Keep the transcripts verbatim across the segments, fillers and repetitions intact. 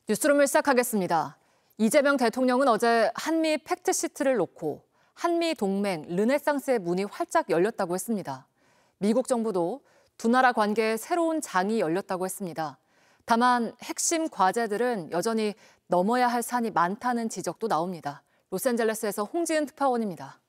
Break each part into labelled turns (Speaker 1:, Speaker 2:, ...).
Speaker 1: 뉴스룸을 시작하겠습니다. 이재명 대통령은 어제 한미 팩트시트를 놓고 한미 동맹 르네상스의 문이 활짝 열렸다고 했습니다. 미국 정부도 두 나라 관계에 새로운 장이 열렸다고 했습니다. 다만 핵심 과제들은 여전히 넘어야 할 산이 많다는 지적도 나옵니다. 로스앤젤레스에서 홍지은 특파원입니다.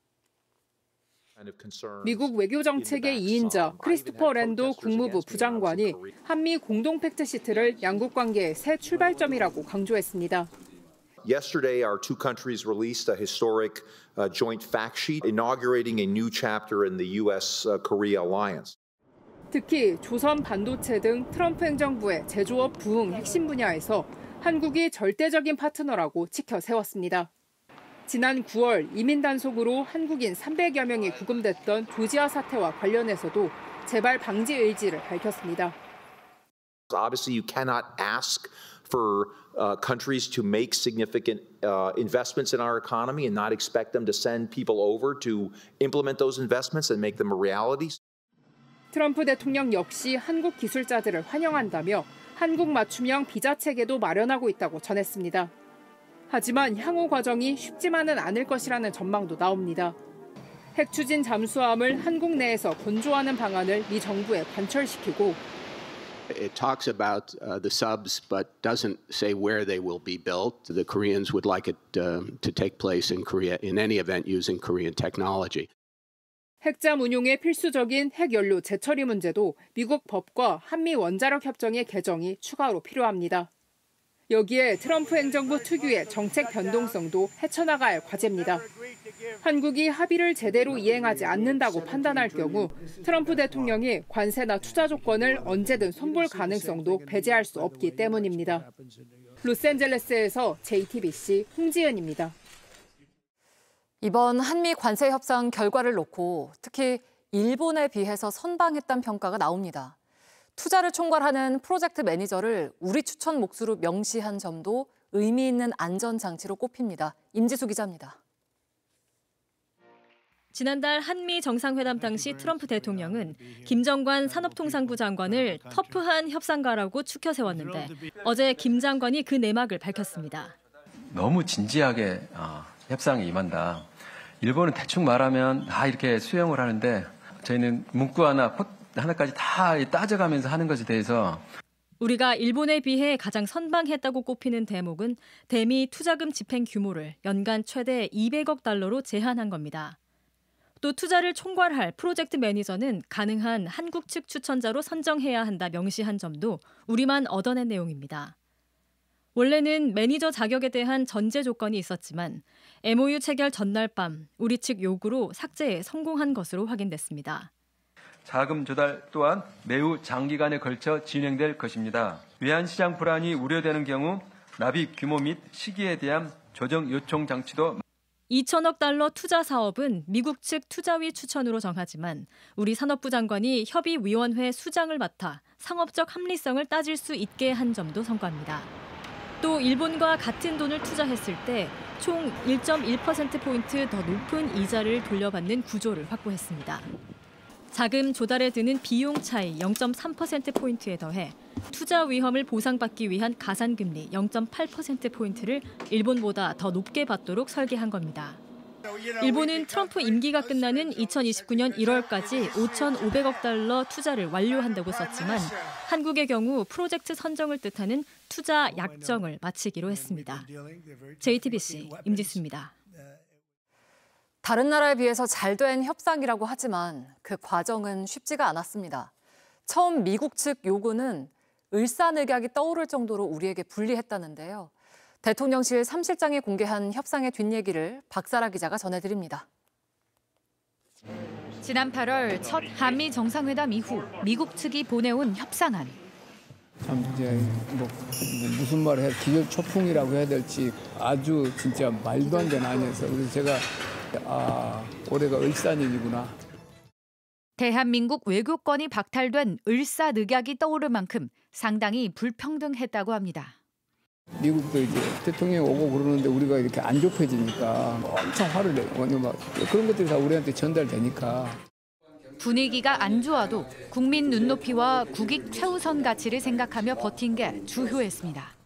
Speaker 2: 미국 외교정책의 이인자 크리스토퍼 랜도 국무부 부장관이 한미 공동 팩트시트를 양국 관계의 새 출발점이라고 강조했습니다.
Speaker 3: Yesterday, our two countries released a historic uh, joint fact sheet inaugurating a new chapter in the U S-Korea alliance.
Speaker 2: 특히 조선 반도체 등 트럼프 행정부의 제조업 부흥 핵심 분야에서 한국이 절대적인 파트너라고 치켜 세웠습니다. 지난 구월 이민 단속으로 한국인 삼백여 명이 구금됐던 조지아 사태와 관련해서도 재발 방지 의지를 밝혔습니다.
Speaker 3: Obviously, you cannot ask for uh, countries to make significant uh, investments in our economy and not expect them to send people over to implement those investments and make them a reality.
Speaker 2: 트럼프 대통령 역시 한국 기술자들을 환영한다며 한국 맞춤형 비자 체계도 마련하고 있다고 전했습니다. 하지만 향후 과정이 쉽지만은 않을 것이라는 전망도 나옵니다. 핵 추진 잠수함을 한국 내에서 건조하는 방안을 미 정부에 관철시키고
Speaker 4: It talks about uh, the subs but doesn't say where they will be built. The Koreans would like it uh, to take place in Korea in any event using Korean technology.
Speaker 2: 핵잠 운용에 필수적인 핵연료 재처리 문제도 미국 법과 한미 원자력 협정의 개정이 추가로 필요합니다. 여기에 트럼프 행정부 특유의 정책 변동성도 헤쳐나가야 할 과제입니다. 한국이 합의를 제대로 이행하지 않는다고 판단할 경우 트럼프 대통령이 관세나 투자 조건을 언제든 손볼 가능성도 배제할 수 없기 때문입니다. 로스앤젤레스에서 제이티비씨 홍지은입니다.
Speaker 1: 이번 한미 관세 협상 결과를 놓고 특히 일본에 비해서 선방했다는 평가가 나옵니다. 투자를 총괄하는 프로젝트 매니저를 우리 추천 몫으로 명시한 점도 의미 있는 안전장치로 꼽힙니다. 임지수 기자입니다.
Speaker 5: 지난달 한미 정상회담 당시 트럼프 대통령은 김정관 산업통상부 장관을 터프한 협상가라고 추켜 세웠는데 어제 김 장관이 그 내막을 밝혔습니다.
Speaker 6: 너무 진지하게 어, 협상에 임한다. 일본은 대충 말하면 다 이렇게 수용을 하는데 저희는 문구 하나, 하나까지 다 따져가면서 하는 것에 대해서
Speaker 5: 우리가 일본에 비해 가장 선방했다고 꼽히는 대목은 대미 투자금 집행 규모를 연간 최대 이백억 달러로 제한한 겁니다. 또 투자를 총괄할 프로젝트 매니저는 가능한 한국 측 추천자로 선정해야 한다 명시한 점도 우리만 얻어낸 내용입니다. 원래는 매니저 자격에 대한 전제 조건이 있었지만 엠오유 체결 전날 밤 우리 측 요구로 삭제에 성공한 것으로 확인됐습니다.
Speaker 6: 자금 조달 또한 매우 장기간에 걸쳐 진행될 것입니다. 외환시장 불안이 우려되는 경우 납입 규모 및 시기에 대한 조정 요청 장치도
Speaker 5: 이천억 달러 투자 사업은 미국 측 투자위 추천으로 정하지만 우리 산업부 장관이 협의위원회 수장을 맡아 상업적 합리성을 따질 수 있게 한 점도 성과입니다. 또 일본과 같은 돈을 투자했을 때 총 일 점 일 퍼센트포인트 더 높은 이자를 돌려받는 구조를 확보했습니다. 자금 조달에 드는 비용 차이 영 점 삼 퍼센트포인트에 더해 투자 위험을 보상받기 위한 가산금리 영 점 팔 퍼센트포인트를 일본보다 더 높게 받도록 설계한 겁니다. 일본은 트럼프 임기가 끝나는 이천이십구 년 일월까지 오천오백억 달러 투자를 완료한다고 썼지만 한국의 경우 프로젝트 선정을 뜻하는 투자 약정을 마치기로 했습니다. 제이티비씨 임지수입니다.
Speaker 1: 다른 나라에 비해서 잘된 협상이라고 하지만 그 과정은 쉽지가 않았습니다. 처음 미국 측 요구는 을사늑약이 떠오를 정도로 우리에게 불리했다는데요. 대통령실 삼 실장이 공개한 협상의 뒷얘기를 박사라 기자가 전해드립니다.
Speaker 7: 지난 팔월 첫 한미 정상회담 이후 미국 측이 보내온 협상안.
Speaker 8: 참 이제 뭐 무슨 말을 해야 기절초풍이라고 해야 될지 아주 진짜 말도 안 되는 안에서 그래서 제가 아 올해가 을사년이구나.
Speaker 7: 대한민국 외교권이 박탈된 을사늑약이 떠오를 만큼 상당히 불평등했다고 합니다.
Speaker 8: 미국도 이제 대통령이 오고 그러는데 우리가 이렇게 안 좁혀지니까 엄청 화를 내요. 막 그런 것들이 다 우리한테 전달되니까.
Speaker 7: 분위기가 안 좋아도 국민 눈높이와 국익 최우선 가치를 생각하며 버틴 게 주효했습니다.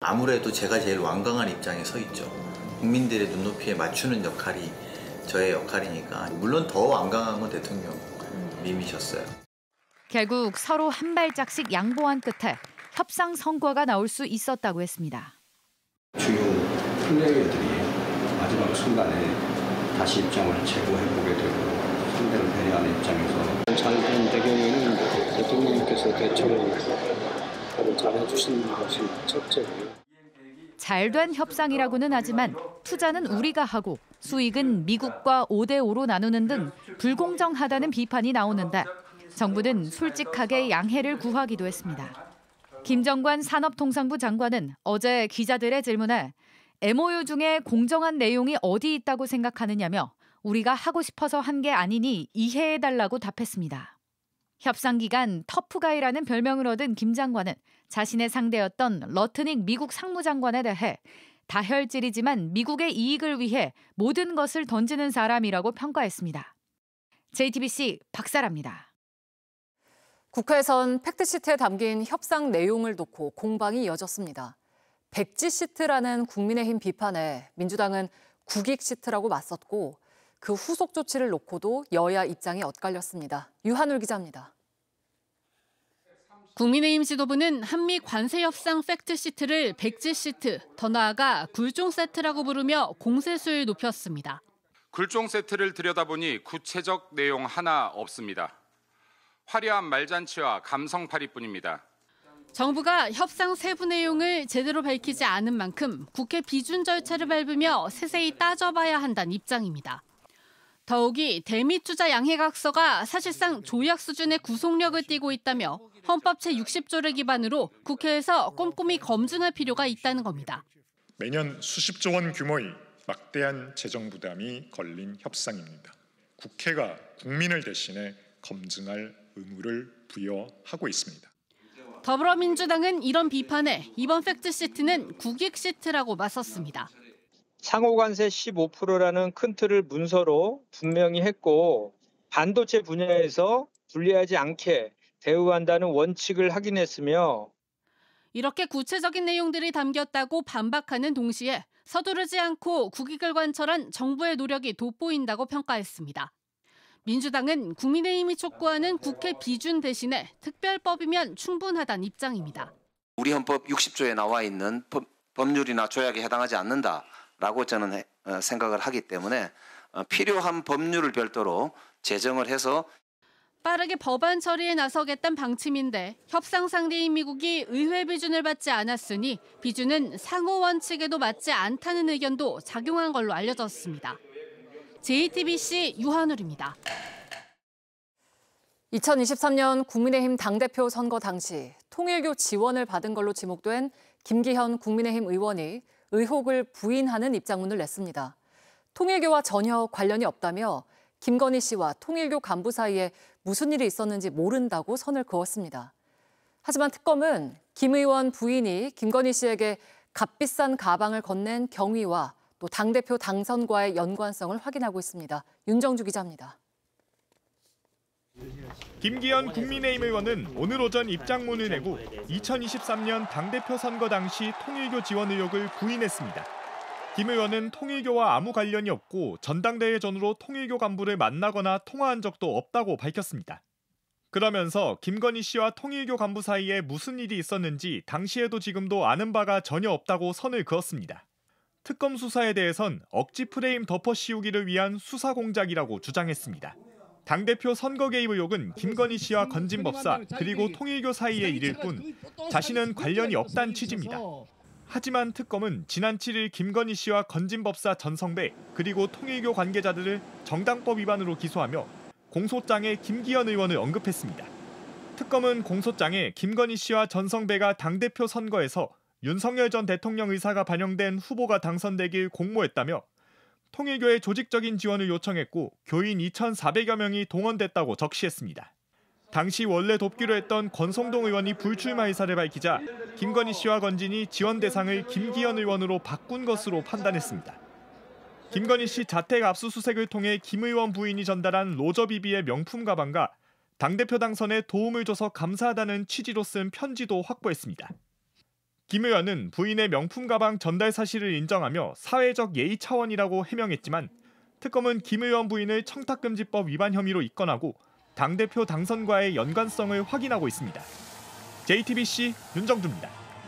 Speaker 9: 아무래도 제가 제일 완강한 입장에 서 있죠. 국민들의 눈높이에 맞추는 역할이 저의 역할이니까 물론 더 완강한 건 대통령님이셨어요.
Speaker 7: 결국 서로 한 발짝씩 양보한 끝에 협상 성과가 나올 수 있었다고 했습니다.
Speaker 10: 주요 플레이어들이 마지막 순간에 다시 입장을 재고해보게 되고 상대를 배려하는 입장에서 잘 된 배경에는 대통령께서 대처를 잘 해주신 것이 첫째고요.
Speaker 7: 잘된 협상이라고는 하지만 투자는 우리가 하고 수익은 미국과 오 대 오로 나누는 등 불공정하다는 비판이 나오는데 정부는 솔직하게 양해를 구하기도 했습니다. 김정관 산업통상부 장관은 어제 기자들의 질문에 엠오유 중에 공정한 내용이 어디 있다고 생각하느냐며 우리가 하고 싶어서 한 게 아니니 이해해달라고 답했습니다. 협상 기간 터프가이라는 별명을 얻은 김 장관은 자신의 상대였던 러트닉 미국 상무장관에 대해 다혈질이지만 미국의 이익을 위해 모든 것을 던지는 사람이라고 평가했습니다. 제이티비씨 박사라입니다.
Speaker 1: 국회에선 팩트시트에 담긴 협상 내용을 놓고 공방이 이어졌습니다. 백지시트라는 국민의힘 비판에 민주당은 국익시트라고 맞섰고 그 후속 조치를 놓고도 여야 입장이 엇갈렸습니다. 유한울 기자입니다.
Speaker 11: 국민의힘 지도부는 한미 관세 협상 팩트시트를 백지시트, 더 나아가 굴종 세트라고 부르며 공세수를 높였습니다.
Speaker 12: 굴종 세트를 들여다보니 구체적 내용 하나 없습니다. 화려한 말잔치와 감성팔이뿐입니다.
Speaker 11: 정부가 협상 세부 내용을 제대로 밝히지 않은 만큼 국회 비준 절차를 밟으며 세세히 따져봐야 한다는 입장입니다. 더욱이 대미투자 양해각서가 사실상 조약 수준의 구속력을 띠고 있다며 헌법 제육십 조를 기반으로 국회에서 꼼꼼히 검증할 필요가 있다는 겁니다.
Speaker 13: 매년 수십조 원 규모의 막대한 재정 부담이 걸린 협상입니다. 국회가 국민을 대신해 검증할 의무를 부여하고 있습니다.
Speaker 11: 더불어민주당은 이런 비판에 이번 팩트시트는 국익시트라고 맞섰습니다.
Speaker 14: 상호관세 십오 퍼센트라는 큰 틀을 문서로 분명히 했고 반도체 분야에서 불리하지 않게 대우한다는 원칙을 확인했으며
Speaker 11: 이렇게 구체적인 내용들이 담겼다고 반박하는 동시에 서두르지 않고 국익을 관철한 정부의 노력이 돋보인다고 평가했습니다. 민주당은 국민의힘이 촉구하는 국회 비준 대신에 특별법이면 충분하다는 입장입니다.
Speaker 15: 우리 헌법 육십 조에 나와 있는 법, 법률이나 조약에 해당하지 않는다라고 저는 생각을 하기 때문에 필요한 법률을 별도로 제정을 해서
Speaker 11: 빠르게 법안 처리에 나서겠다는 방침인데 협상 상대인 미국이 의회 비준을 받지 않았으니 비준은 상호 원칙에도 맞지 않다는 의견도 작용한 걸로 알려졌습니다. 제이티비씨 유한울입니다.
Speaker 1: 이천이십삼 년 국민의힘 당대표 선거 당시 통일교 지원을 받은 걸로 지목된 김기현 국민의힘 의원이 의혹을 부인하는 입장문을 냈습니다. 통일교와 전혀 관련이 없다며 김건희 씨와 통일교 간부 사이에 무슨 일이 있었는지 모른다고 선을 그었습니다. 하지만 특검은 김 의원 부인이 김건희 씨에게 값비싼 가방을 건넨 경위와 또 당대표 당선과의 연관성을 확인하고 있습니다. 윤정주 기자입니다.
Speaker 16: 김기현 국민의힘 의원은 오늘 오전 입장문을 내고 이천이십삼 년 당대표 선거 당시 통일교 지원 의혹을 부인했습니다. 김 의원은 통일교와 아무 관련이 없고 전당대회 전후로 통일교 간부를 만나거나 통화한 적도 없다고 밝혔습니다. 그러면서 김건희 씨와 통일교 간부 사이에 무슨 일이 있었는지 당시에도 지금도 아는 바가 전혀 없다고 선을 그었습니다. 특검 수사에 대해선 억지 프레임 덮어 씌우기를 위한 수사 공작이라고 주장했습니다. 당대표 선거 개입 의혹은 김건희 씨와 건진법사 그리고 통일교 사이의 일일 뿐 자신은 관련이 없다는 취지입니다. 하지만 특검은 지난 칠일 김건희 씨와 건진법사 전성배 그리고 통일교 관계자들을 정당법 위반으로 기소하며 공소장에 김기현 의원을 언급했습니다. 특검은 공소장에 김건희 씨와 전성배가 당대표 선거에서 윤석열 전 대통령 의사가 반영된 후보가 당선되길 공모했다며 통일교의 조직적인 지원을 요청했고 교인 이천사백여 명이 동원됐다고 적시했습니다. 당시 원래 돕기로 했던 권성동 의원이 불출마 의사를 밝히자 김건희 씨와 건진이 지원 대상을 김기현 의원으로 바꾼 것으로 판단했습니다. 김건희 씨 자택 압수수색을 통해 김 의원 부인이 전달한 로저비비의 명품 가방과 당대표 당선에 도움을 줘서 감사하다는 취지로 쓴 편지도 확보했습니다. 김 의원은 부인의 명품 가방 전달 사실을 인정하며 사회적 예의 차원이라고 해명했지만 특검은 김 의원 부인을 청탁금지법 위반 혐의로 입건하고 당대표 당선과의 연관성을 확인하고 있습니다. 제이티비씨 윤정주입니다.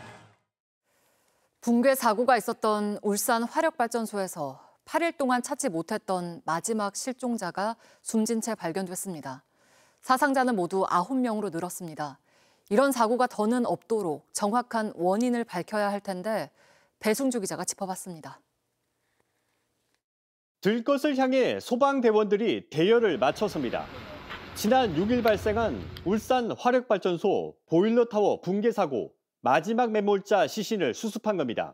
Speaker 1: 붕괴 사고가 있었던 울산 화력발전소에서 팔 일 동안 찾지 못했던 마지막 실종자가 숨진 채 발견됐습니다. 사상자는 모두 아홉 명으로 늘었습니다. 이런 사고가 더는 없도록 정확한 원인을 밝혀야 할 텐데 배승주 기자가 짚어봤습니다.
Speaker 17: 들것을 향해 소방대원들이 대열을 맞춰섭니다. 지난 육 일 발생한 울산 화력발전소 보일러타워 붕괴 사고 마지막 매몰자 시신을 수습한 겁니다.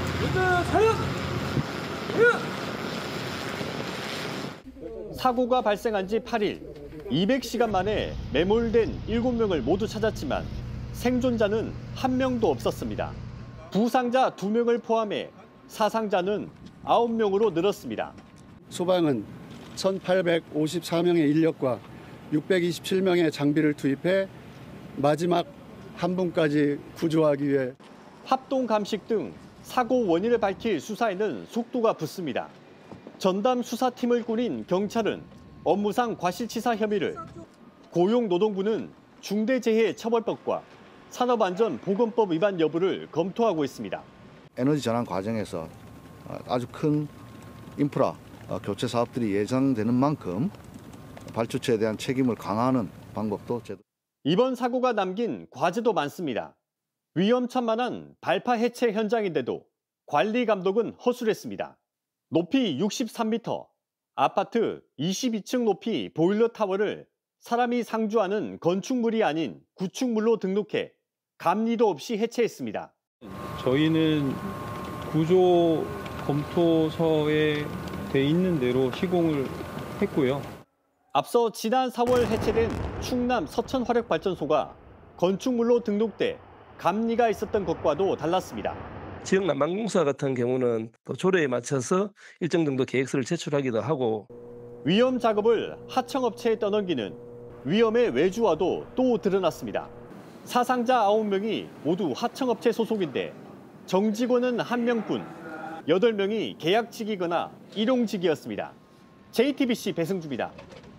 Speaker 17: 사고가 발생한 지 팔 일, 이백 시간 만에 매몰된 일곱 명을 모두 찾았지만 생존자는 한 명도 없었습니다. 부상자 두 명을 포함해 사상자는 아홉 명으로 늘었습니다.
Speaker 18: 소방은 천팔백오십사 명의 인력과 육백이십칠 명의 장비를 투입해 마지막 한 분까지 구조하기 위해
Speaker 17: 합동 감식 등 사고 원인을 밝힐 수사에는 속도가 붙습니다. 전담 수사팀을 꾸린 경찰은 업무상 과실치사 혐의를, 고용노동부는 중대재해처벌법과 산업안전보건법 위반 여부를 검토하고 있습니다.
Speaker 19: 에너지 전환 과정에서 아주 큰 인프라 교체 사업들이 예상되는 만큼 발주처에 대한 책임을 강화하는 방법도 제도.
Speaker 17: 이번 사고가 남긴 과제도 많습니다. 위험천만한 발파 해체 현장인데도 관리 감독은 허술했습니다. 높이 육십삼 미터, 아파트 이십이 층 높이 보일러 타워를 사람이 상주하는 건축물이 아닌 구축물로 등록해 감리도 없이 해체했습니다.
Speaker 20: 저희는 구조 검토서에 돼 있는 대로 시공을 했고요.
Speaker 17: 앞서 지난 사월 해체된 충남 서천 화력발전소가 건축물로 등록돼 감리가 있었던 것과도 달랐습니다.
Speaker 21: 지역 난방공사 같은 경우는 또 조례에 맞춰서 일정 정도 계획서를 제출하기도 하고,
Speaker 17: 위험 작업을 하청업체에 떠넘기는 위험의 외주화도 또 드러났습니다. 사상자 아홉 명이 모두 하청업체 소속인데 정직원은 한 명뿐, 여덟 명이 계약직이거나 일용직이었습니다. 제이티비씨 배승주입니다.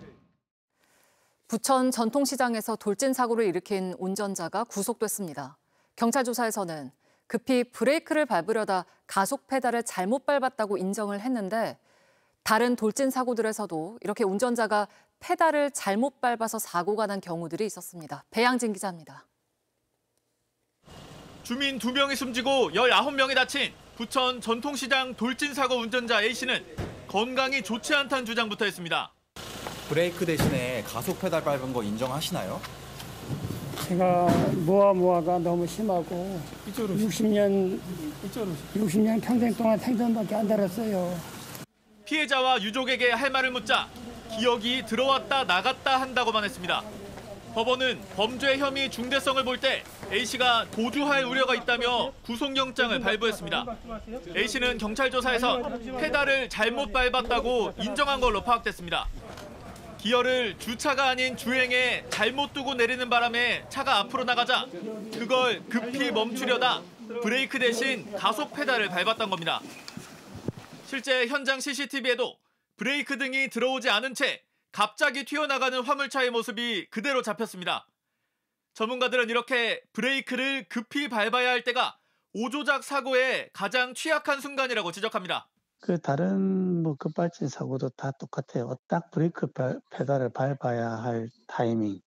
Speaker 1: 부천 전통시장에서 돌진 사고를 일으킨 운전자가 구속됐습니다. 경찰 조사에서는 급히 브레이크를 밟으려다 가속 페달을 잘못 밟았다고 인정을 했는데 다른 돌진 사고들에서도 이렇게 운전자가 페달을 잘못 밟아서 사고가 난 경우들이 있었습니다. 배양진 기자입니다.
Speaker 16: 주민 두 명이 숨지고 열아홉 명이 다친 부천 전통시장 돌진 사고 운전자 A씨는 건강이 좋지 않다는 주장부터 했습니다.
Speaker 22: 브레이크 대신에 가속 페달 밟은 거 인정하시나요?
Speaker 23: 제가 모아 모아가 너무 심하고 육십 년, 육십 년 평생 동안 생전밖에 안 달았어요.
Speaker 16: 피해자와 유족에게 할 말을 묻자 기억이 들어왔다 나갔다 한다고만 했습니다. 법원은 범죄 혐의 중대성을 볼 때 A씨가 도주할 우려가 있다며 구속영장을 발부했습니다. A씨는 경찰 조사에서 페달을 잘못 밟았다고 인정한 걸로 파악됐습니다. 기어를 주차가 아닌 주행에 잘못 두고 내리는 바람에 차가 앞으로 나가자 그걸 급히 멈추려다 브레이크 대신 가속 페달을 밟았던 겁니다. 실제 현장 씨씨티비에도 브레이크 등이 들어오지 않은 채 갑자기 튀어나가는 화물차의 모습이 그대로 잡혔습니다. 전문가들은 이렇게 브레이크를 급히 밟아야 할 때가 오조작 사고의 가장 취약한 순간이라고 지적합니다.
Speaker 24: 그 다른 뭐 급발진 사고도 다 똑같아요. 딱 브레이크 페달을 밟아야 할 타이밍에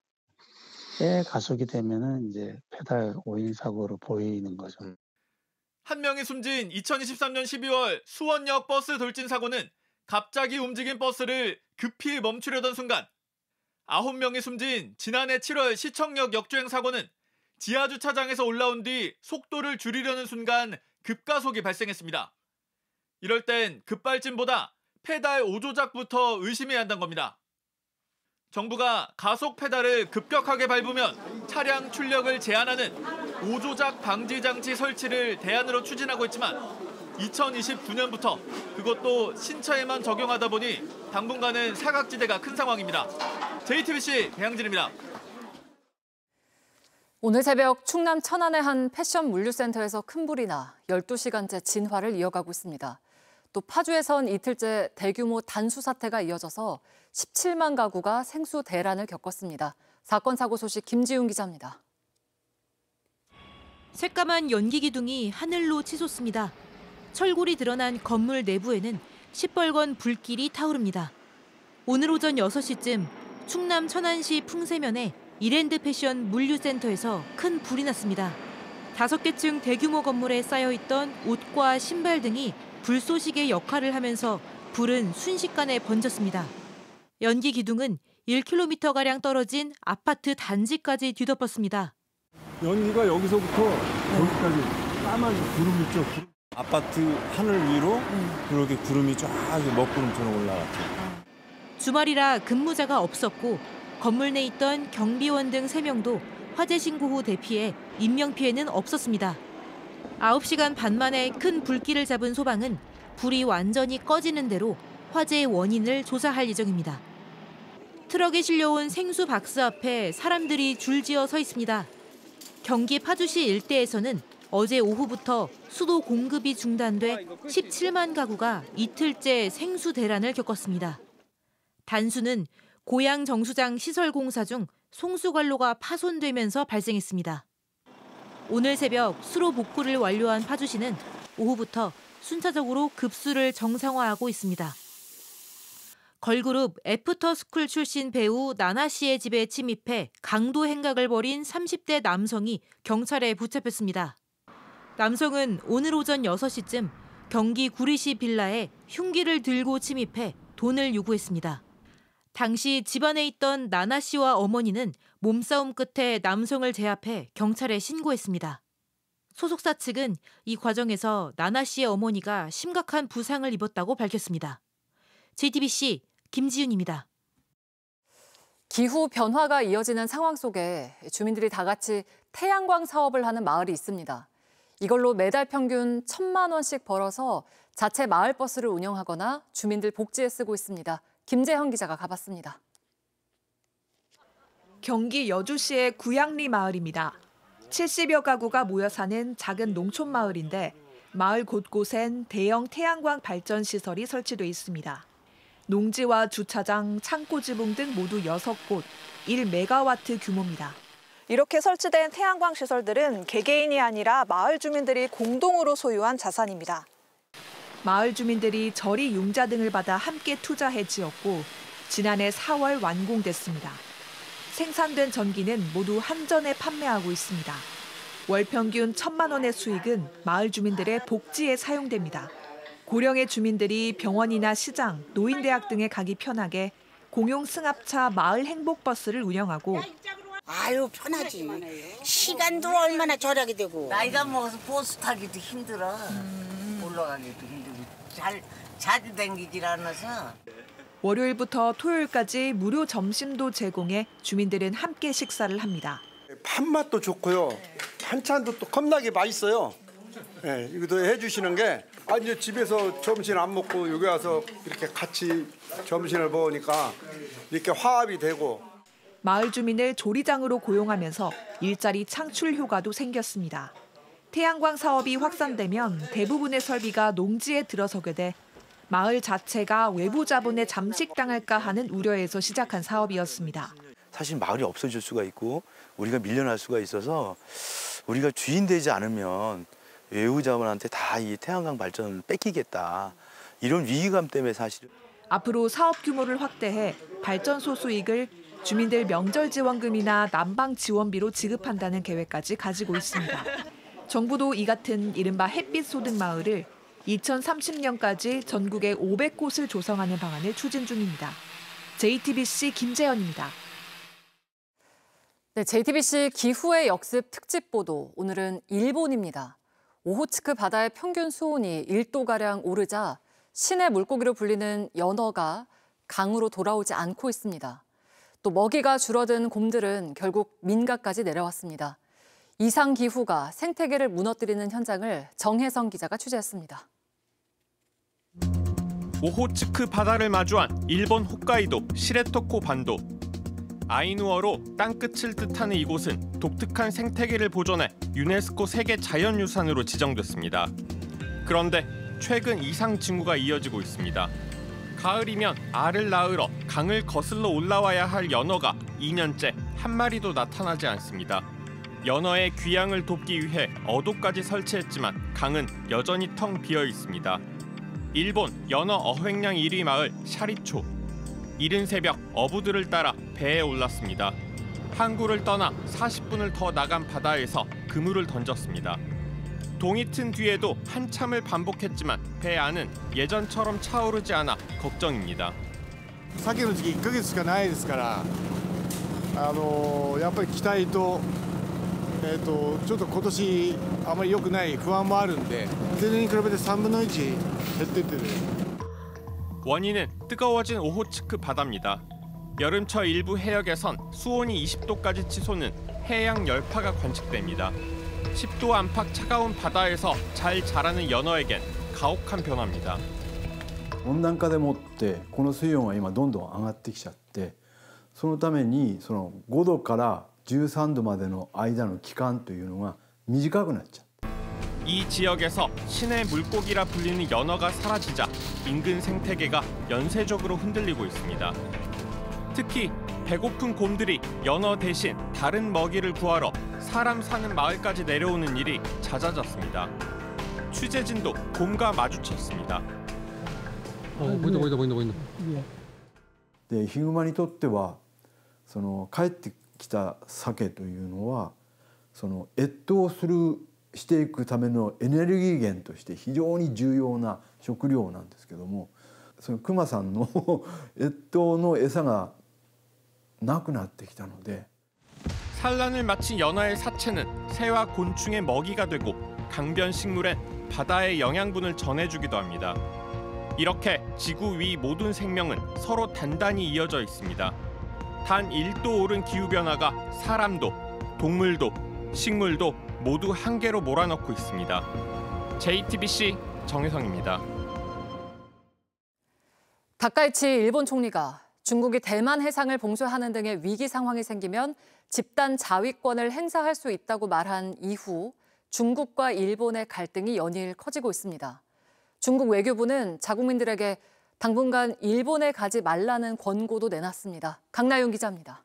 Speaker 24: 가속이 되면은 이제 페달 오인 사고로 보이는 거죠.
Speaker 16: 한 명이 숨진 이천이십삼 년 십이월 수원역 버스 돌진 사고는 갑자기 움직인 버스를 급히 멈추려던 순간, 아홉 명이 숨진 지난해 칠월 시청역 역주행 사고는 지하주차장에서 올라온 뒤 속도를 줄이려는 순간 급가속이 발생했습니다. 이럴 땐 급발진보다 페달 오조작부터 의심해야 한다는 겁니다. 정부가 가속 페달을 급격하게 밟으면 차량 출력을 제한하는 오조작 방지 장치 설치를 대안으로 추진하고 있지만 이천이십구 년부터 그것도 신차에만 적용하다 보니 당분간은 사각지대가 큰 상황입니다. 제이티비씨 배양진입니다.
Speaker 1: 오늘 새벽 충남 천안의 한 패션 물류센터에서 큰 불이 나 열두 시간째 진화를 이어가고 있습니다. 또 파주에선 이틀째 대규모 단수 사태가 이어져서 십칠만 가구가 생수 대란을 겪었습니다. 사건 사고 소식 김지훈 기자입니다.
Speaker 2: 새까만 연기 기둥이 하늘로 치솟습니다. 철골이 드러난 건물 내부에는 시뻘건 불길이 타오릅니다. 오늘 오전 여섯 시쯤 충남 천안시 풍세면의 이랜드 패션 물류센터에서 큰 불이 났습니다. 다섯 개 층 대규모 건물에 쌓여있던 옷과 신발 등이 불쏘시개 역할을 하면서 불은 순식간에 번졌습니다. 연기 기둥은 일 킬로미터가량 떨어진 아파트 단지까지 뒤덮었습니다.
Speaker 3: 연기가 여기서부터 여기까지 까만 구름 있죠. 구름. 아파트 하늘 위로 그렇게 구름이 쫙 먹구름처럼 올라갔죠.
Speaker 2: 주말이라 근무자가 없었고 건물 내 있던 경비원 등 세 명도 화재 신고 후 대피해 인명피해는 없었습니다. 아홉 시간 반 만에 큰 불길을 잡은 소방은 불이 완전히 꺼지는 대로 화재의 원인을 조사할 예정입니다. 트럭에 실려온 생수 박스 앞에 사람들이 줄지어 서 있습니다. 경기 파주시 일대에서는 어제 오후부터 수도 공급이 중단돼 십칠만 가구가 이틀째 생수 대란을 겪었습니다. 단수는 고양 정수장 시설 공사 중 송수관로가 파손되면서 발생했습니다. 오늘 새벽 수로 복구를 완료한 파주시는 오후부터 순차적으로 급수를 정상화하고 있습니다. 걸그룹 애프터스쿨 출신 배우 나나 씨의 집에 침입해 강도 행각을 벌인 삼십 대 남성이 경찰에 붙잡혔습니다. 남성은 오늘 오전 여섯 시쯤 경기 구리시 빌라에 흉기를 들고 침입해 돈을 요구했습니다. 당시 집안에 있던 나나 씨와 어머니는 몸싸움 끝에 남성을 제압해 경찰에 신고했습니다. 소속사 측은 이 과정에서 나나 씨의 어머니가 심각한 부상을 입었다고 밝혔습니다. 제이티비씨 김지윤입니다.
Speaker 1: 기후 변화가 이어지는 상황 속에 주민들이 다 같이 태양광 사업을 하는 마을이 있습니다. 이걸로 매달 평균 천만 원씩 벌어서 자체 마을 버스를 운영하거나 주민들 복지에 쓰고 있습니다. 김재현 기자가 가봤습니다.
Speaker 4: 경기 여주시의 구양리 마을입니다. 칠십여 가구가 모여 사는 작은 농촌 마을인데 마을 곳곳엔 대형 태양광 발전 시설이 설치돼 있습니다. 농지와 주차장, 창고 지붕 등 모두 여섯 곳, 일 메가와트 규모입니다.
Speaker 6: 이렇게 설치된 태양광 시설들은 개개인이 아니라 마을 주민들이 공동으로 소유한 자산입니다.
Speaker 4: 마을 주민들이 저리 융자 등을 받아 함께 투자해 지었고 지난해 사월 완공됐습니다. 생산된 전기는 모두 한전에 판매하고 있습니다. 월 평균 천만 원의 수익은 마을 주민들의 복지에 사용됩니다. 고령의 주민들이 병원이나 시장, 노인대학 등에 가기 편하게 공용 승합차 마을 행복버스를 운영하고
Speaker 25: 아유 편하지. 시간도 얼마나 절약이 되고. 나이가 먹어서 버스 타기도 힘들어. 음. 올라가기도 힘들고. 잘 자주 댕기질 않아서.
Speaker 4: 월요일부터 토요일까지 무료 점심도 제공해 주민들은 함께 식사를 합니다.
Speaker 26: 밥맛도 좋고요. 반찬도 또 겁나게 맛있어요. 네, 이것도 해주시는 게 아, 이제 집에서 점심 안 먹고 여기 와서 이렇게 같이 점심을 먹으니까 이렇게 화합이 되고.
Speaker 4: 마을 주민을 조리장으로 고용하면서 일자리 창출 효과도 생겼습니다. 태양광 사업이 확산되면 대부분의 설비가 농지에 들어서게 돼 마을 자체가 외부 자본에 잠식당할까 하는 우려에서 시작한 사업이었습니다.
Speaker 27: 사실 마을이 없어질 수가 있고 우리가 밀려날 수가 있어서 우리가 주인 되지 않으면 외부 자본한테 다 이 태양광 발전을 뺏기겠다. 이런 위기감 때문에 사실.
Speaker 4: 앞으로 사업 규모를 확대해 발전소 수익을 주민들 명절 지원금이나 난방 지원비로 지급한다는 계획까지 가지고 있습니다. 정부도 이 같은 이른바 햇빛 소득 마을을 이천삼십 년까지 전국에 오백 곳을 조성하는 방안을 추진 중입니다. 제이티비씨 김재현입니다.
Speaker 1: 네, 제이티비씨 기후의 역습 특집 보도. 오늘은 일본입니다. 오호츠크 바다의 평균 수온이 일 도가량 오르자 신의 물고기로 불리는 연어가 강으로 돌아오지 않고 있습니다. 또 먹이가 줄어든 곰들은 결국 민가까지 내려왔습니다. 이상 기후가 생태계를 무너뜨리는 현장을 정혜성 기자가 취재했습니다.
Speaker 16: 오호츠크 바다를 마주한 일본 홋카이도 시레토코 반도.
Speaker 5: 아이누어로 땅끝을 뜻하는 이곳은 독특한 생태계를 보존해 유네스코 세계 자연유산으로 지정됐습니다. 그런데 최근 이상 징후가 이어지고 있습니다. 가을이면 알을 낳으러 강을 거슬러 올라와야 할 연어가 이 년째 한 마리도 나타나지 않습니다. 연어의 귀향을 돕기 위해 어도까지 설치했지만 강은 여전히 텅 비어 있습니다. 일본 연어 어획량 일 위 마을 샤리초. 이른 새벽 어부들을 따라 배에 올랐습니다. 항구를 떠나 사십 분을 더 나간 바다에서 그물을 던졌습니다. 동이 튼 뒤에도 한참을 반복했지만 배 안은 예전처럼 차오르지 않아 걱정입니다.
Speaker 7: 鮭の時期いっかげつしかないですから、あのやっぱり期待と、えーと、ちょっと今年あまり良くない不安もあるんで、前年に比べてさんぶんのいち減ってってる。
Speaker 5: 원인은 뜨거워진 오호츠크 바다입니다. 여름철 일부 해역에선 수온이 이십 도까지 치솟는 해양 열파가 관측됩니다. 십 도 안팎 차가운 바다에서 잘 자라는 연어에겐 가혹한 변화입니다.
Speaker 8: 温暖化でもってこの水温は今どんどん上がってきちゃって、そのためにそのごどからじゅうさんどまでの間の期間というのが短くなっちゃう。
Speaker 5: 이 지역에서 신의 물고기라 불리는 연어가 사라지자 인근 생태계가 연쇄적으로 흔들리고 있습니다. 특히 배고픈 곰들이 연어 대신 다른 먹이를 구하러 사람 사는 마을까지 내려오는 일이 잦아졌습니다. 취재진도 곰과 마주쳤습니다.
Speaker 8: 어, 보인다 보인다 보인다 보인다. 네, 히그마にとってはその帰ってきた鮭というのはその越冬する していくためのエネルギー源として非常に重要な食料なんですけども、そのクマさんの越冬の餌がなくなってきたので
Speaker 5: 산란을 마친 연어의 사체는 새와 곤충의 먹이가 되고 강변 식물엔 바다의 영양분을 전해주기도 합니다. 이렇게 지구 위 모든 생명은 서로 단단히 이어져 있습니다. 단 일 도 오른 기후변화가 사람도, 동물도, 식물도 모두 한계로 몰아넣고 있습니다. 제이티비씨 정혜성입니다.
Speaker 1: 다카이치 일본 총리가 중국이 대만 해상을 봉쇄하는 등의 위기 상황이 생기면 집단 자위권을 행사할 수 있다고 말한 이후 중국과 일본의 갈등이 연일 커지고 있습니다. 중국 외교부는 자국민들에게 당분간 일본에 가지 말라는 권고도 내놨습니다. 강나윤 기자입니다.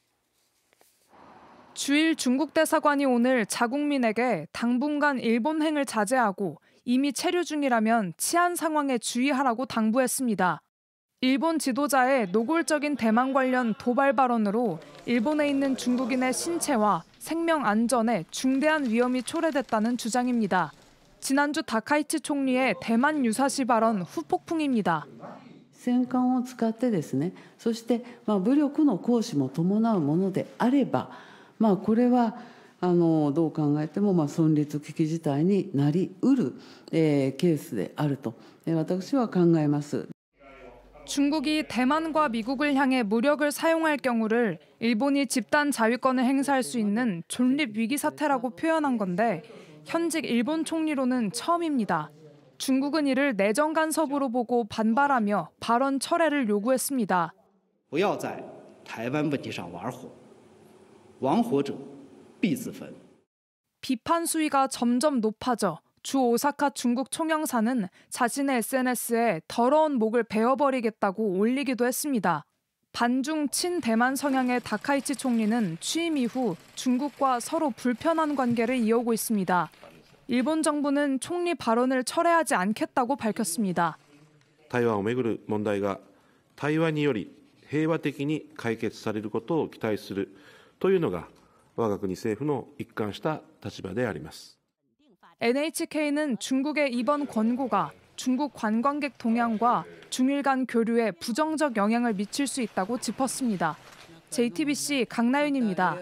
Speaker 9: 주일 중국 대사관이 오늘 자국민에게 당분간 일본행을 자제하고 이미 체류 중이라면 치안 상황에 주의하라고 당부했습니다. 일본 지도자의 노골적인 대만 관련 도발 발언으로 일본에 있는 중국인의 신체와 생명 안전에 중대한 위험이 초래됐다는 주장입니다. 지난주 다카이치 총리의 대만 유사시 발언 후폭풍입니다.
Speaker 10: 戦艦を使ってですね、そしてまあ武力の行使も伴うものであれば、まあこれはあのどう考えてもまあ存立危機事態になりうる、えー、ケースであると、えー、私は考えます。
Speaker 9: 중국이 대만과 미국을 향해 무력을 사용할 경우를 일본이 집단 자위권을 행사할 수 있는 존립 위기 사태라고 표현한 건데 현직 일본 총리로는 처음입니다. 중국은 이를 내정 간섭으로 보고 반발하며 발언 철회를 요구했습니다.
Speaker 12: 不要在台湾问题上玩火，玩火者必自焚.
Speaker 9: 비판 수위가 점점 높아져 주 오사카 중국 총영사는 자신의 에스엔에스에 더러운 목을 베어버리겠다고 올리기도 했습니다. 반중 친대만 성향의 다카이치 총리는 취임 이후 중국과 서로 불편한 관계를 이어오고 있습니다. 일본 정부는 총리 발언을 철회하지 않겠다고 밝혔습니다.
Speaker 13: 台湾をめぐる問題が対話により平和的に解決されることを期待するというのが我が国政府の一貫した立場であります。
Speaker 9: 엔에이치케이는 중국의 이번 권고가 중국 관광객 동향과 중일 간 교류에 부정적 영향을 미칠 수 있다고 짚었습니다. 제이티비씨 강나윤입니다.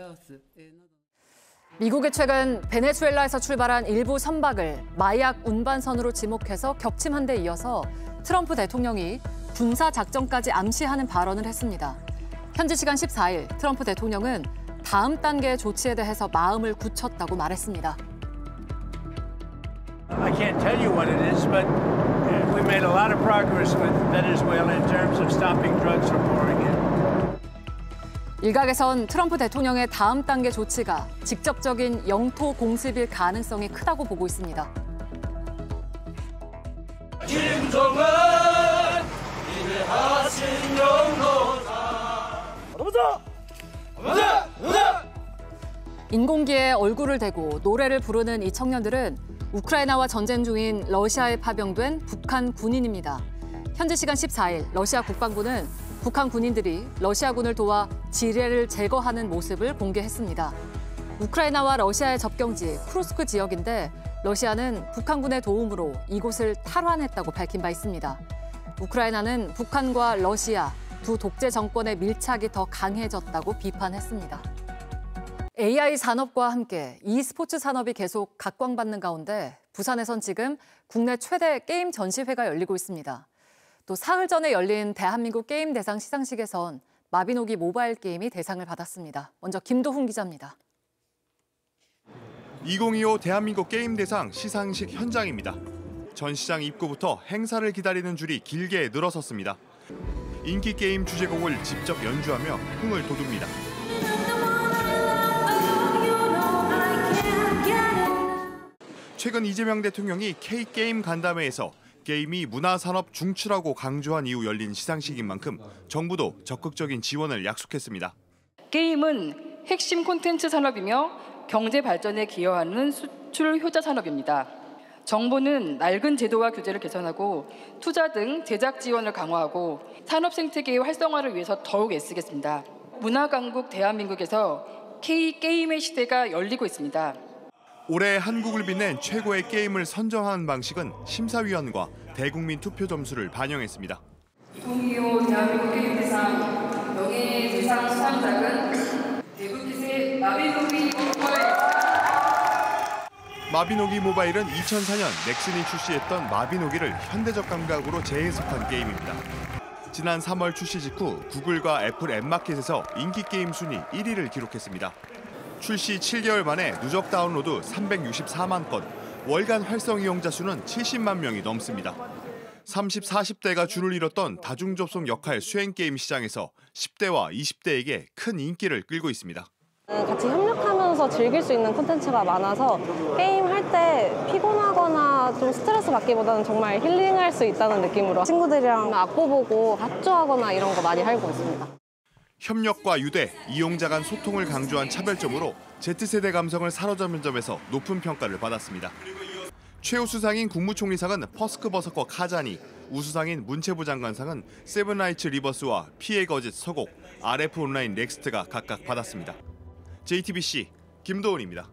Speaker 1: 미국이 최근 베네수엘라에서 출발한 일부 선박을 마약 운반선으로 지목해서 격침한 데 이어서 트럼프 대통령이 군사작전까지 암시하는 발언을 했습니다. 현지 시간 십사 일 트럼프 대통령은 다음 단계의 조치에 대해서 마음을 굳혔다고 말했습니다.
Speaker 28: I can't tell you what it is, but we made a lot of progress with Venezuela in terms of stopping drugs from pouring in.
Speaker 1: 일각에선 트럼프 대통령의 다음 단계 조치가 직접적인 영토 공습일 가능성이 크다고 보고 있습니다.
Speaker 11: 김정은 위대하신 영도자. 가보자. 가보자. 가보자.
Speaker 1: 인공기에 얼굴을 대고 노래를 부르는 이 청년들은 우크라이나와 전쟁 중인 러시아에 파병된 북한 군인입니다. 현지 시간 십사일 러시아 국방부는 북한 군인들이 러시아군을 도와 지뢰를 제거하는 모습을 공개했습니다. 우크라이나와 러시아의 접경지 쿠르스크 지역인데 러시아는 북한군의 도움으로 이곳을 탈환했다고 밝힌 바 있습니다. 우크라이나는 북한과 러시아 두 독재 정권의 밀착이 더 강해졌다고 비판했습니다. 에이아이 산업과 함께 e스포츠 산업이 계속 각광받는 가운데 부산에선 지금 국내 최대 게임 전시회가 열리고 있습니다. 또 사흘 전에 열린 대한민국 게임 대상 시상식에선 마비노기 모바일 게임이 대상을 받았습니다. 먼저 김도훈 기자입니다.
Speaker 16: 이천이십오 대한민국 게임 대상 시상식 현장입니다. 전시장 입구부터 행사를 기다리는 줄이 길게 늘어섰습니다. 인기 게임 주제곡을 직접 연주하며 흥을 돋웁니다. 최근 이재명 대통령이 K게임 간담회에서 게임이 문화산업 중추라고 강조한 이후 열린 시상식인 만큼 정부도 적극적인 지원을 약속했습니다.
Speaker 14: 게임은 핵심 콘텐츠 산업이며 경제 발전에 기여하는 수출 효자 산업입니다. 정부는 낡은 제도와 규제를 개선하고 투자 등 제작 지원을 강화하고 산업 생태계의 활성화를 위해서 더욱 애쓰겠습니다. 문화강국 대한민국에서 K게임의 시대가 열리고 있습니다.
Speaker 16: 올해 한국을 빛낸 최고의 게임을 선정하는 방식은 심사위원과 대국민 투표 점수를 반영했습니다.
Speaker 14: 이천이십오 대한민국 게임 대상 명예 대상 수상작은 대부핏의 마비노기 모바일.
Speaker 16: 마비노기 모바일은 이천사년 넥슨이 출시했던 마비노기를 현대적 감각으로 재해석한 게임입니다. 지난 삼월 출시 직후 구글과 애플 앱마켓에서 인기 게임 순위 일 위를 기록했습니다. 출시 칠 개월 만에 누적 다운로드 삼백육십사만 건, 월간 활성 이용자 수는 칠십만 명이 넘습니다. 삼십, 사십 대가 줄을 잃었던 다중접속 역할 수행 게임 시장에서 십 대와 이십 대에게 큰 인기를 끌고 있습니다.
Speaker 15: 같이 협력하면서 즐길 수 있는 콘텐츠가 많아서 게임할 때 피곤하거나 좀 스트레스 받기보다는 정말 힐링할 수 있다는 느낌으로 친구들이랑 악보 보고 합주하거나 이런 거 많이 하고 있습니다.
Speaker 16: 협력과 유대, 이용자 간 소통을 강조한 차별점으로 Z세대 감성을 사로잡은 점에서 높은 평가를 받았습니다. 최우수상인 국무총리상은 퍼스크버섯과 카자니, 우수상인 문체부 장관상은 세븐나이츠 리버스와 피해 거짓 서곡, 알에프 온라인 넥스트가 각각 받았습니다. 제이티비씨 김도훈입니다.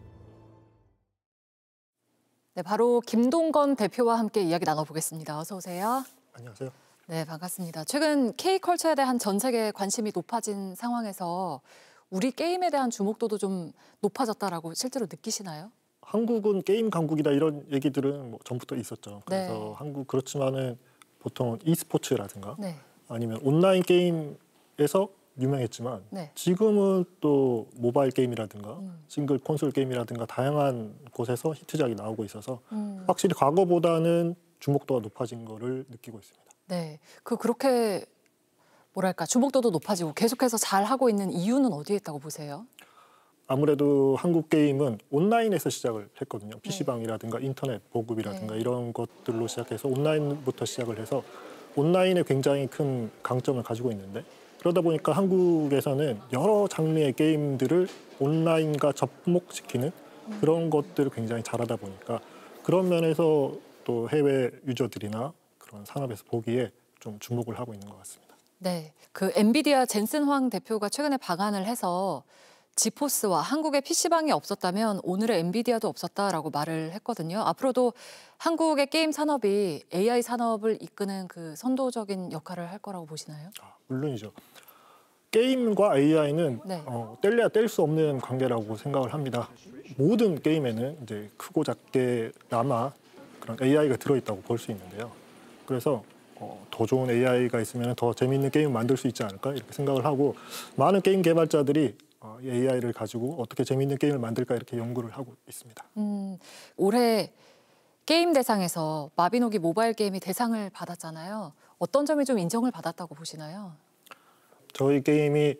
Speaker 1: 네, 바로 김동건 대표와 함께 이야기 나눠보겠습니다. 어서 오세요.
Speaker 17: 안녕하세요.
Speaker 1: 네, 반갑습니다. 최근 K컬처에 대한 전 세계 관심이 높아진 상황에서 우리 게임에 대한 주목도도 좀 높아졌다라고 실제로 느끼시나요?
Speaker 17: 한국은 게임 강국이다 이런 얘기들은 뭐 전부터 있었죠. 그래서
Speaker 1: 네.
Speaker 17: 한국 그렇지만은 보통 e스포츠라든가
Speaker 1: 네.
Speaker 17: 아니면 온라인 게임에서 유명했지만
Speaker 1: 네.
Speaker 17: 지금은 또 모바일 게임이라든가 음. 싱글 콘솔 게임이라든가 다양한 곳에서 히트작이 나오고 있어서 음. 확실히 과거보다는 주목도가 높아진 거를 느끼고 있습니다.
Speaker 1: 네, 그 그렇게 뭐랄까 주목도도 높아지고 계속해서 잘 하고 있는 이유는 어디에 있다고 보세요?
Speaker 17: 아무래도 한국 게임은 온라인에서 시작을 했거든요. 피시방이라든가 인터넷 보급이라든가 네. 이런 것들로 시작해서 온라인부터 시작을 해서 온라인에 굉장히 큰 강점을 가지고 있는데 그러다 보니까 한국에서는 여러 장르의 게임들을 온라인과 접목시키는 그런 것들을 굉장히 잘하다 보니까 그런 면에서 또 해외 유저들이나 그런 산업에서 보기에 좀 주목을 하고 있는 것 같습니다.
Speaker 1: 네, 그 엔비디아 젠슨 황 대표가 최근에 방한을 해서 지포스와 한국의 피시방이 없었다면 오늘의 엔비디아도 없었다라고 말을 했거든요. 앞으로도 한국의 게임 산업이 에이아이 산업을 이끄는 그 선도적인 역할을 할 거라고 보시나요?
Speaker 17: 아, 물론이죠. 게임과 에이아이는 네. 어, 뗄래야 뗄 수 없는 관계라고 생각을 합니다. 모든 게임에는 이제 크고 작게 남아 그런 에이아이가 들어있다고 볼 수 있는데요. 그래서 어, 더 좋은 에이아이가 있으면 더 재미있는 게임을 만들 수 있지 않을까 이렇게 생각을 하고 많은 게임 개발자들이 어, 에이아이를 가지고 어떻게 재미있는 게임을 만들까 이렇게 연구를 하고 있습니다.
Speaker 1: 음, 올해 게임 대상에서 마비노기 모바일 게임이 대상을 받았잖아요. 어떤 점이 좀 인정을 받았다고 보시나요?
Speaker 17: 저희 게임이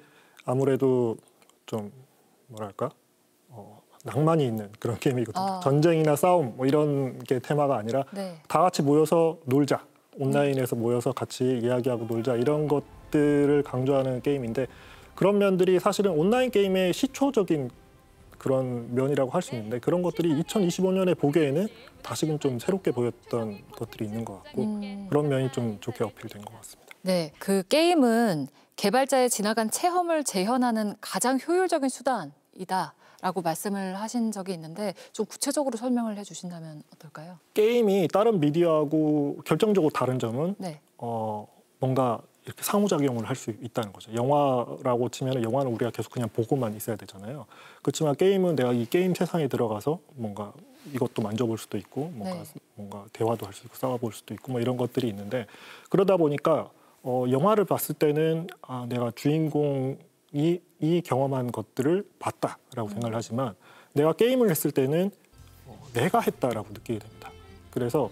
Speaker 17: 아무래도 좀 뭐랄까 어, 낭만이 있는 그런 게임이거든요.
Speaker 6: 아.
Speaker 17: 전쟁이나 싸움 뭐 이런 게 테마가 아니라
Speaker 6: 네.
Speaker 17: 다 같이 모여서 놀자. 온라인에서 모여서 같이 이야기하고 놀자 이런 것들을 강조하는 게임인데 그런 면들이 사실은 온라인 게임의 시초적인 그런 면이라고 할 수 있는데 그런 것들이 이천이십오 년에 보기에는 다시금 좀 새롭게 보였던 것들이 있는 것 같고
Speaker 1: 음.
Speaker 17: 그런 면이 좀 좋게 어필된 것 같습니다.
Speaker 1: 네, 그 게임은 개발자의 지나간 체험을 재현하는 가장 효율적인 수단이다라고 말씀을 하신 적이 있는데 좀 구체적으로 설명을 해주신다면 어떨까요?
Speaker 17: 게임이 다른 미디어하고 결정적으로 다른 점은
Speaker 1: 네.
Speaker 17: 어, 뭔가 이렇게 상호작용을 할 수 있다는 거죠. 영화라고 치면 영화는 우리가 계속 그냥 보고만 있어야 되잖아요. 그렇지만 게임은 내가 이 게임 세상에 들어가서 뭔가 이것도 만져볼 수도 있고 뭔가,
Speaker 1: 네.
Speaker 17: 뭔가 대화도 할 수 있고 싸워볼 수도 있고 뭐 이런 것들이 있는데 그러다 보니까 어, 영화를 봤을 때는 아, 내가 주인공이 이 경험한 것들을 봤다라고 음. 생각을 하지만 내가 게임을 했을 때는 어, 내가 했다라고 느끼게 됩니다. 그래서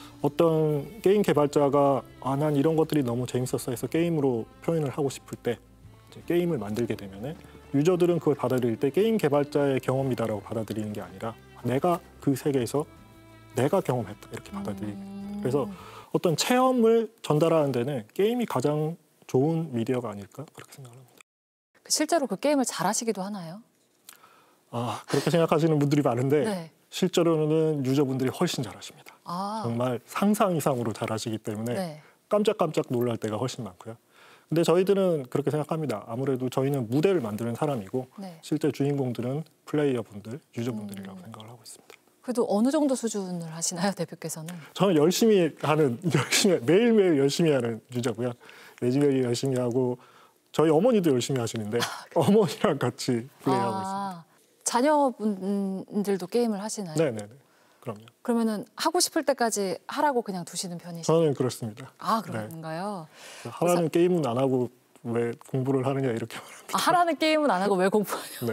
Speaker 17: 어떤 게임 개발자가 아, 난 이런 것들이 너무 재밌었어 해서 게임으로 표현을 하고 싶을 때 이제 게임을 만들게 되면은 유저들은 그걸 받아들일 때 게임 개발자의 경험이다라고 받아들이는 게 아니라 내가 그 세계에서 내가 경험했다 이렇게 받아들이는 음. 그래서 어떤 체험을 전달하는 데는 게임이 가장 좋은 미디어가 아닐까 그렇게 생각합니다.
Speaker 1: 실제로 그 게임을 잘하시기도 하나요?
Speaker 17: 아 그렇게 생각하시는 분들이 많은데
Speaker 1: 네.
Speaker 17: 실제로는 유저분들이 훨씬 잘하십니다.
Speaker 1: 아.
Speaker 17: 정말 상상 이상으로 잘하시기 때문에
Speaker 1: 네.
Speaker 17: 깜짝깜짝 놀랄 때가 훨씬 많고요. 근데 저희들은 그렇게 생각합니다. 아무래도 저희는 무대를 만드는 사람이고
Speaker 1: 네.
Speaker 17: 실제 주인공들은 플레이어분들, 유저분들이라고 음. 생각을 하고 있습니다.
Speaker 1: 그래도 어느 정도 수준을 하시나요, 대표께서는?
Speaker 17: 저는 열심히 하는, 열심히 매일매일 열심히 하는 유저고요. 매일매일 열심히 하고 저희 어머니도 열심히 하시는데 아, 어머니랑 같이 플레이하고
Speaker 1: 아,
Speaker 17: 있습니다.
Speaker 1: 자녀분들도 게임을 하시나요?
Speaker 17: 네네네. 그럼요.
Speaker 1: 그러면은 하고 싶을 때까지 하라고 그냥 두시는 편이시죠?
Speaker 17: 저는 그렇습니다.
Speaker 1: 아, 그런가요?
Speaker 17: 네. 하라는 그래서... 게임은 안 하고 왜 공부를 하느냐 이렇게 말합니다.
Speaker 1: 아, 하라는 게임은 안 하고 왜 공부하냐?
Speaker 17: 네.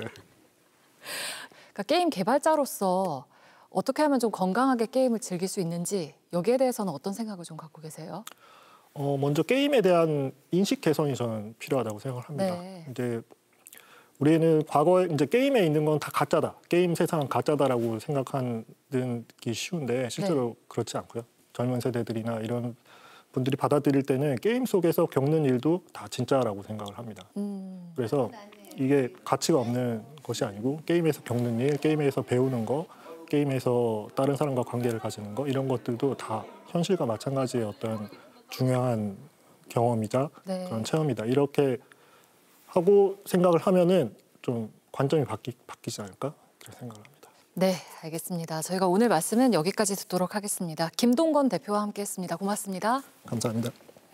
Speaker 1: 그러니까 게임 개발자로서 어떻게 하면 좀 건강하게 게임을 즐길 수 있는지 여기에 대해서는 어떤 생각을 좀 갖고 계세요?
Speaker 17: 어, 먼저 게임에 대한 인식 개선이 저는 필요하다고 생각을 합니다.
Speaker 1: 네.
Speaker 17: 이제 우리는 과거에 이제 게임에 있는 건 다 가짜다. 게임 세상은 가짜다라고 생각하는 게 쉬운데 실제로 네. 그렇지 않고요. 젊은 세대들이나 이런 분들이 받아들일 때는 게임 속에서 겪는 일도 다 진짜라고 생각을 합니다. 음. 그래서 이게 가치가 없는 것이 아니고 게임에서 겪는 일, 게임에서 배우는 거, 게임에서 다른 사람과 관계를 가지는 거 이런 것들도 다 현실과 마찬가지의 어떤 중요한 경험이자 네. 그런 체험이다. 이렇게 하고 생각을 하면은 좀 관점이 바뀌, 바뀌지 않을까 그렇게 생각을 합니다.
Speaker 1: 네, 알겠습니다. 저희가 오늘 말씀은 여기까지 듣도록 하겠습니다. 김동건 대표와 함께했습니다. 고맙습니다.
Speaker 17: 감사합니다.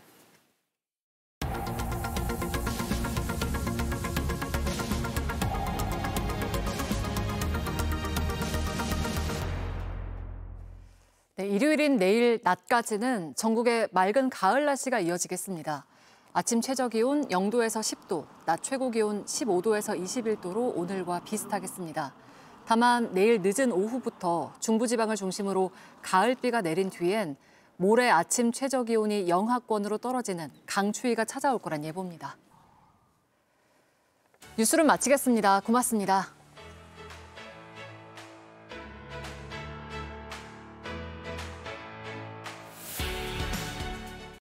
Speaker 1: 네, 일요일인 내일 낮까지는 전국에 맑은 가을 날씨가 이어지겠습니다. 아침 최저기온 영도에서 십 도, 낮 최고기온 십오 도에서 이십일 도로 오늘과 비슷하겠습니다. 다만 내일 늦은 오후부터 중부지방을 중심으로 가을비가 내린 뒤엔 모레 아침 최저기온이 영하권으로 떨어지는 강추위가 찾아올 거란 예보입니다. 뉴스를 마치겠습니다. 고맙습니다.